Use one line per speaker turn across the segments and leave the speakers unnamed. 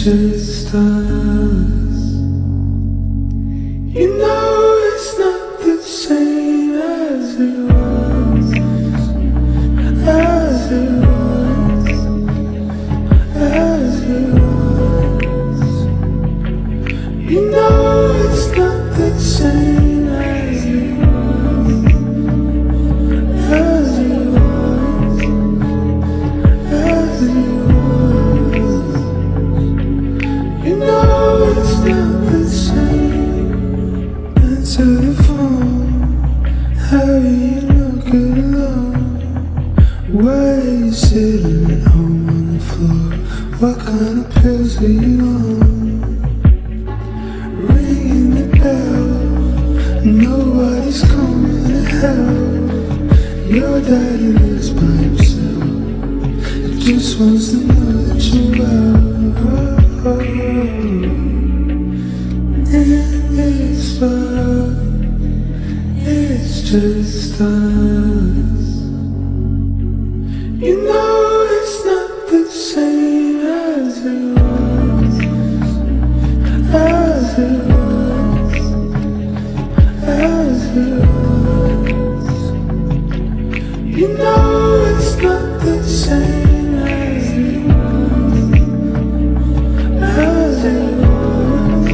just us. You know it's not the same as it was, as it was, as it was. You know it's not the same as it was, as it was, as it was. You know it's not the same. Answer the phone, how you look alone? Why are you sitting at home on the floor? What kind of pills are you on? Ringing the bell, nobody's coming to help. Your daddy lives by himself, he just wants to know that you're well. It's fun, it's just us. You know it's not the same as it was, as it was, as it was. You know it's not the same as it was, as it was,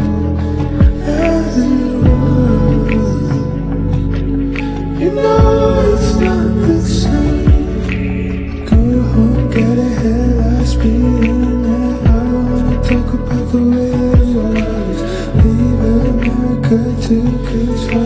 as it was. You know it's not the same. Go home, get a hair, last beat in there. I don't wanna talk about the way it was. Leave America too, 'cause